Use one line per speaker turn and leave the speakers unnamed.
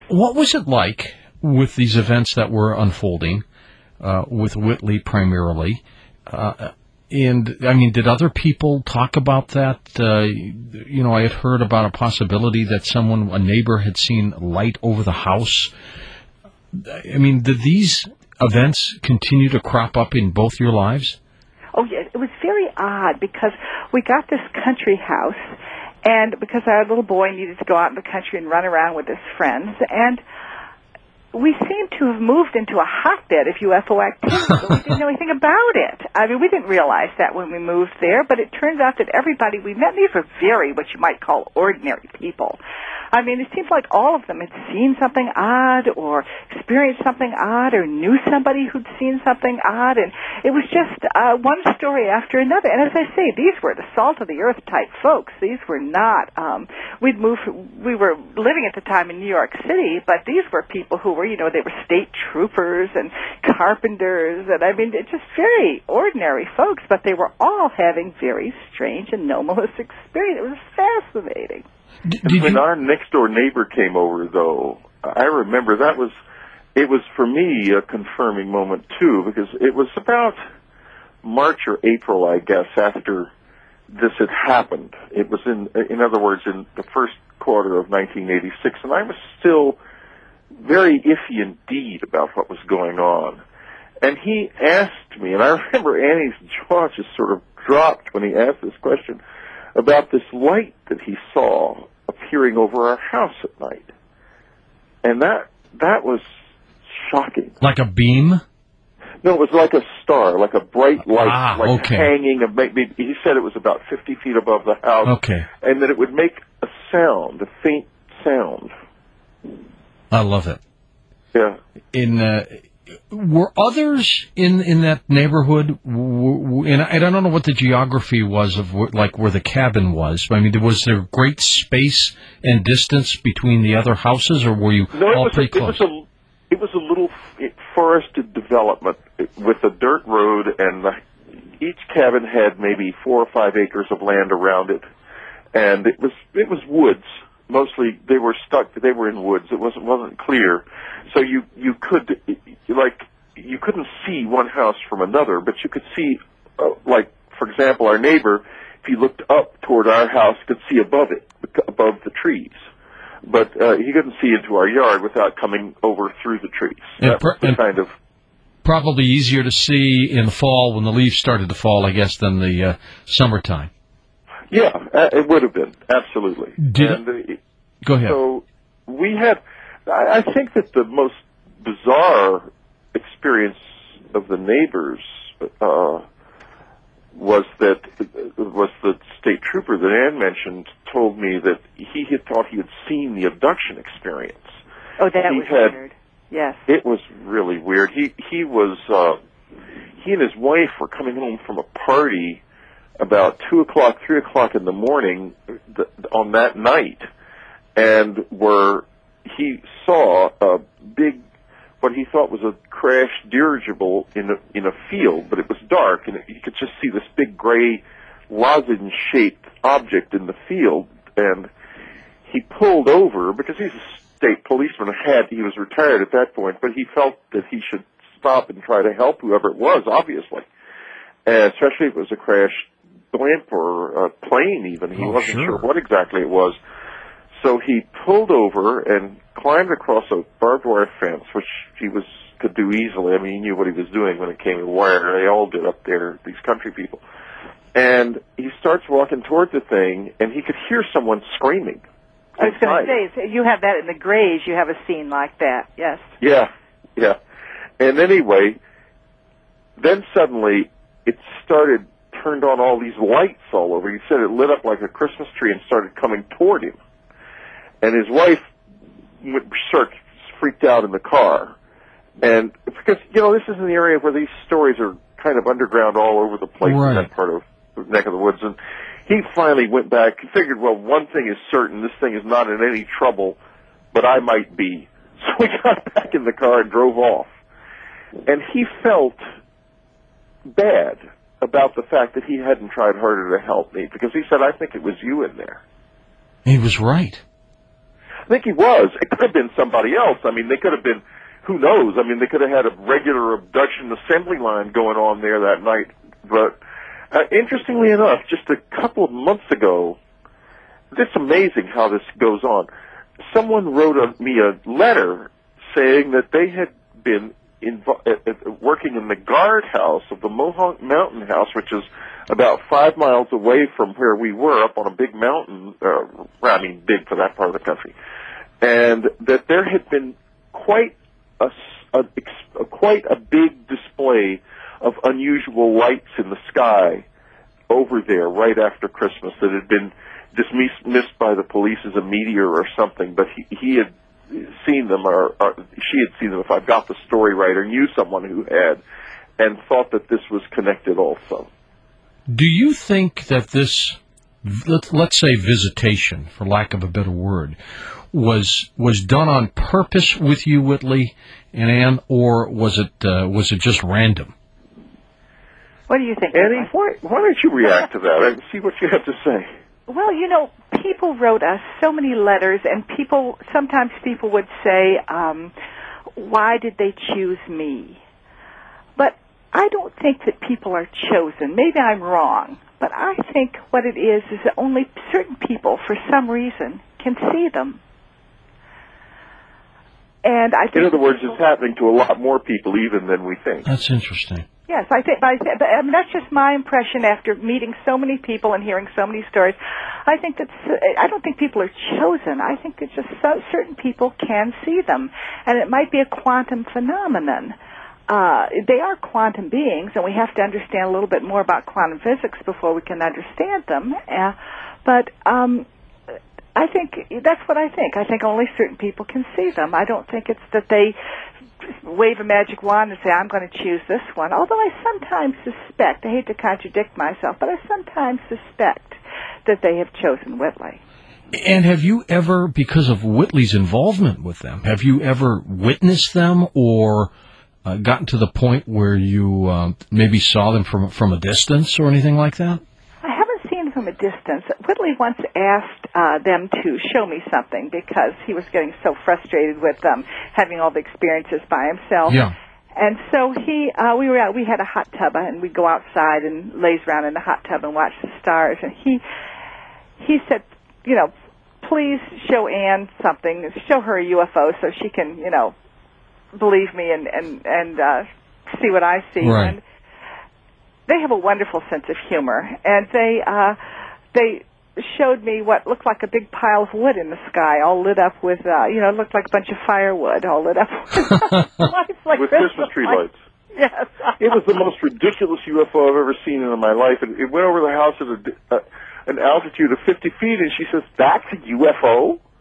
What was it like with these events that were unfolding, with Whitley primarily? And, I mean, did other people talk about that? I had heard about a possibility that a neighbor had seen light over the house. I mean, did these events continue to crop up in both your lives?
Oh, yeah, it was very odd because we got this country house, and because our little boy needed to go out in the country and run around with his friends, and we seemed to have moved into a hotbed of UFO activity, but we didn't know anything about it. I mean, we didn't realize that when we moved there, but it turns out that everybody we met, these were very, what you might call, ordinary people. I mean, it seems like all of them had seen something odd or experienced something odd or knew somebody who'd seen something odd, and it was just one story after another. And as I say, these were the salt-of-the-earth type folks. These were not, we were living at the time in New York City, but these were people who were, they were state troopers and carpenters, and I mean, just very ordinary folks, but they were all having very strange and anomalous experience. It was fascinating.
When our next-door neighbor came over, though, I remember it was for me a confirming moment, too, because it was about March or April, I guess, after this had happened. It was in other words, in the first quarter of 1986, and I was still very iffy indeed about what was going on. And he asked me, and I remember Annie's jaw just sort of dropped when he asked this question, about this light that he saw appearing over our house at night. And that was shocking.
Like a beam?
No, it was like a star, like a bright light,
okay.
Hanging. He said it was about 50 feet above the house.
Okay.
And that it would make a sound, a faint sound.
I love it.
Yeah.
Were others in that neighborhood? And I don't know what the geography was of where the cabin was. I mean, was there great space and distance between the other houses, or were you all pretty close?
It was a little forested development with a dirt road, and each cabin had maybe 4 or 5 acres of land around it, and it was woods. Mostly they were in woods. It wasn't clear. So you couldn't see one house from another, but you could see, for example, our neighbor, if you looked up toward our house, could see above the trees. But he couldn't see into our yard without coming over through the trees.
And probably easier to see in the fall when the leaves started to fall, I guess, than the summertime.
Yeah, it would have been, absolutely.
Go ahead.
So we had, I think that the most bizarre experience of the neighbors was the state trooper that Ann mentioned told me that he had thought he had seen the abduction experience.
Oh, that was weird. Yes.
It was really weird. He and his wife were coming home from a party about 2 o'clock, 3 o'clock in the morning on that night, and he saw a big, what he thought was a crashed dirigible in a field, but it was dark, and you could just see this big gray lozenge-shaped object in the field, and he pulled over, because he's a state policeman, he was retired at that point, but he felt that he should stop and try to help whoever it was, obviously, and especially if it was a crashed blimp or a plane even. He wasn't sure what exactly it was. So he pulled over and climbed across a barbed wire fence, which he could do easily. I mean, he knew what he was doing when it came to wire. They all did up there, these country people. And he starts walking toward the thing, and he could hear someone screaming.
I was going to say, you have that in the Grays. You have a scene like that, yes.
Yeah. And anyway, then suddenly it turned on all these lights all over. He said it lit up like a Christmas tree and started coming toward him. And his wife freaked out in the car. And because, this is an area where these stories are kind of underground all over the place in that part of the neck of the woods. And he finally went back and figured, well, one thing is certain, this thing is not in any trouble, but I might be. So he got back in the car and drove off. And he felt bad about the fact that he hadn't tried harder to help me, because he said, I think it was you in there.
He was right.
I think he was. It could have been somebody else. I mean, they could have been, who knows? I mean, they could have had a regular abduction assembly line going on there that night. But interestingly enough, just a couple of months ago, it's amazing how this goes on. Someone wrote me a letter saying that they had been working in the guardhouse of the Mohonk Mountain House, which is about 5 miles away from where we were, up on a big mountain, I mean, big for that part of the country, and that there had been quite a big display of unusual lights in the sky over there right after Christmas that had been dismissed by the police as a meteor or something, but he had seen them, or she had seen them, if I've got the story right, or knew someone who had, and thought that this was connected also.
Do you think that this, let's say visitation, for lack of a better word, was done on purpose with you, Whitley and Ann, or was it just random?
What do you think,
Annie? Why don't you react to that and see what you have to say?
Well, people wrote us so many letters, and sometimes people would say, why did they choose me? But I don't think that people are chosen. Maybe I'm wrong, but I think what it is that only certain people, for some reason, can see them. And I think,
in other words, it's happening to a lot more people even than we think.
That's interesting.
Yes, I think that's just my impression after meeting so many people and hearing so many stories. I don't think people are chosen. I think that just certain people can see them, and it might be a quantum phenomenon. They are quantum beings, and we have to understand a little bit more about quantum physics before we can understand them. But I think that's what I think. I think only certain people can see them. I don't think it's that they wave a magic wand and say, I'm going to choose this one. Although I sometimes suspect, I hate to contradict myself, but I sometimes suspect that they have chosen Whitley.
And have you ever, because of Whitley's involvement with them, have you ever witnessed them or gotten to the point where you maybe saw them from a distance or anything like that?
I haven't seen them from a distance. Whitley once asked them to show me something because he was getting so frustrated with having all the experiences by himself.
Yeah.
And so we had a hot tub, and we'd go outside and laze around in the hot tub and watch the stars. And he said, please show Ann something, show her a UFO so she can, believe me and see what I see.
Right.
And they have a wonderful sense of humor, and they showed me what looked like a big pile of wood in the sky, all lit up with, it looked like a bunch of firewood, all lit up
with Christmas tree lights.
Yes.
It was the most ridiculous UFO I've ever seen in my life. And it went over the house at an altitude of 50 feet, and she says, "That's a UFO?"